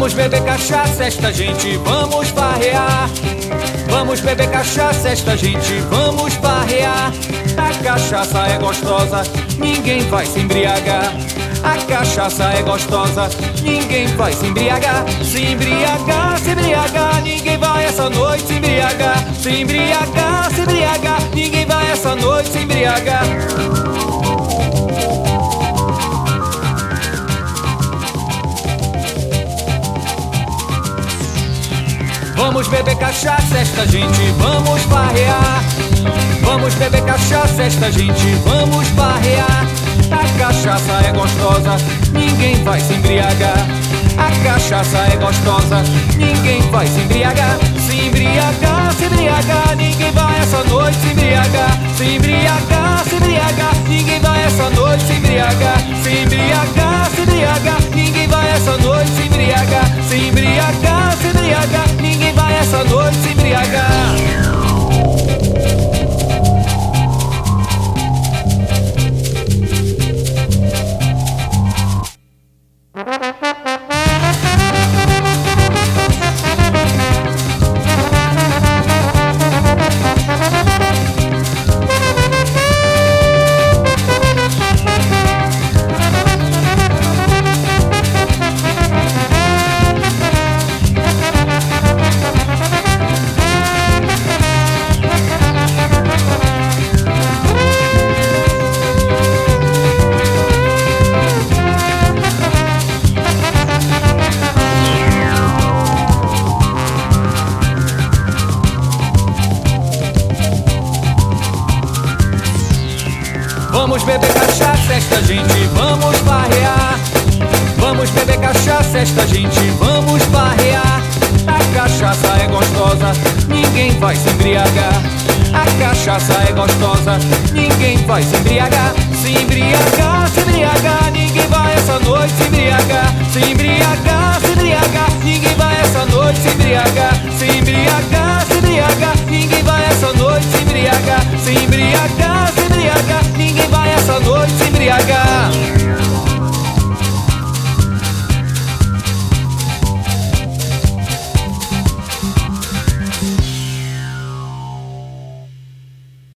Vamos beber cachaça, esta gente, vamos farrear. Vamos beber cachaça, esta gente, vamos farrear. A cachaça é gostosa, ninguém vai se embriagar. A cachaça é gostosa, ninguém vai se embriagar. Se embriagar, se embriagar, ninguém vai essa noite se embriagar. Se embriagar, se embriagar, ninguém vai essa noite se embriagar. Vamos beber cachaça, esta gente, vamos farrear. Vamos beber cachaça, esta gente, vamos farrear. A cachaça é gostosa, ninguém vai se embriagar. A cachaça é gostosa, ninguém vai se embriagar. Se embriagar, se embriagar, ninguém vai essa noite se embriagar. Se embriagar, se embriagar, ninguém vai essa noite se embriagar. Se embriagar, se embriagar, ninguém vai essa noite se embriagar. Se embriagar, se embriagar, ninguém vai essa noite se embriagar. Vamos beber cachaça, esta gente, vamos farrear. Vamos beber cachaça, esta gente, vamos farrear. A cachaça é gostosa, ninguém vai se embriagar. A cachaça é gostosa, ninguém vai se embriagar. Se embriagar, se embriagar, ninguém vai essa noite se embriagar. Se embriagar, se embriagar, ninguém vai essa noite se embriagar. Se embriagar, se embriagar, ninguém vai essa noite se embriagar. Se embriagar, se embriagar, ninguém vai essa noite se embriagar.